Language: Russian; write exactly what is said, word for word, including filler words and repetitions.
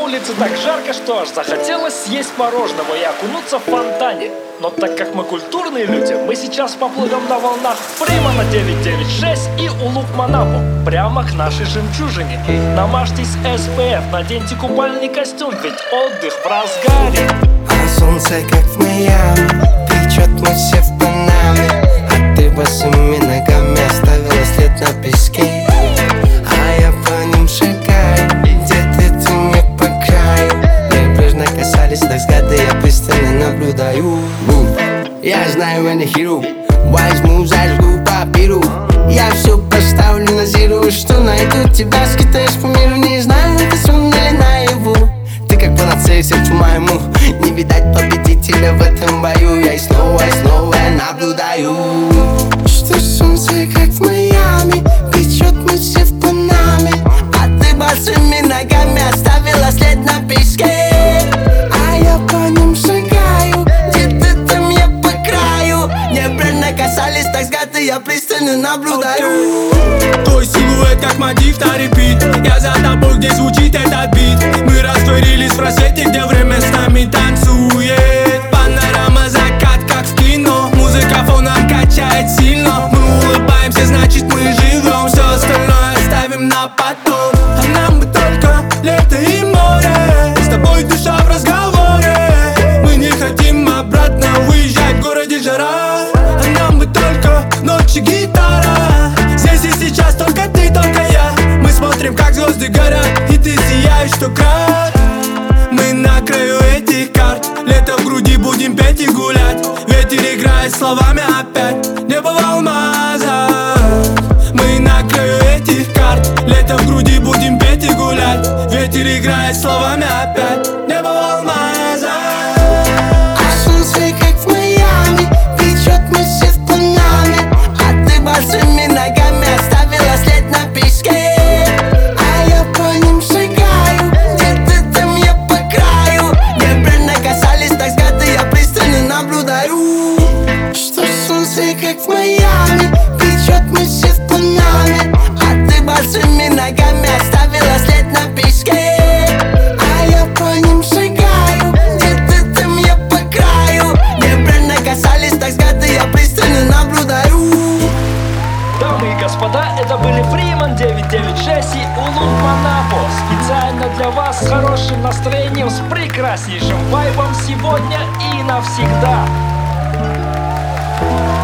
улице так жарко, что аж захотелось съесть мороженого и окунуться в фонтане. Но так как мы культурные люди, мы сейчас поплывем на волнах Фримана девятьсот девяносто шесть и Улук-Манапо прямо к нашей жемчужине. Намажьтесь эс пэ эф, наденьте купальный костюм, ведь отдых в разгаре. А солнце как в Майами, печет мы все в Панаме. А ты босыми ногами оставила след на песке. А я по ним шагаю, где-то ты мне по краю. Небрежно касались так взгляды, я пристально наблюдаю. Я знаю, я не хирург, возьму, зажгу, попиру. Я все поставлю на зиру, что найду тебя, скитаешь по миру. Не знаю, это сон или наяву. Ты как панацея сердцу моему, не видать победителя в этом бою. Я и снова, и снова наблюдаю, что солнце как в Майами, печет мы все в Панаме. А ты босыми ногами оставила след на песке. А я по ним шагаю, где-то там я по краю. Небрежно касались так взгляды, я пристально наблюдаю. Твой силуэт как мотив на репит. Я за тобой, где звучит этот бит. Мы растворились в рассвете, где время с нами танцует. Панорама, закат, как в кино. Музыка фоном качает сильно. Мы улыбаемся, значит мы живем. Все остальное оставим на потом. А нам бы только лето и море. С тобой душа в разговоре. Мы не хотим обратно уезжать, в городе жара. А нам бы только ночь и гитара. Здесь и сейчас только ты, только я. Мы смотрим, как звезды горят, и ты сияешь, что крат. Мы на краю этих карт. Лето в груди, будем петь и гулять. Ветер играет словами опять. Небо в алмазах. Мы на краю этих карт. Лето в груди, будем петь и гулять. Ветер играет словами опять. Небо в алмазах. А солнце как в Майами, печет мы все в Панаме. А ты босыми ногами оставила след на песке. А я по ним шагаю, где-то там я по краю. Небрежно касались так взгляды, я пристально наблюдаю, что солнце как в Майами, печет мы все в Панаме. А ты босыми ногами оставила след на песке. А я по ним шагаю, где-то там я по краю. Небрежно касались так взгляды, я пристально наблюдаю. Дамы и господа, это были Фриман девятьсот девяносто шесть и Улук-Манапо. Специально для вас с хорошим настроением, с прекраснейшим вайбом сегодня и навсегда.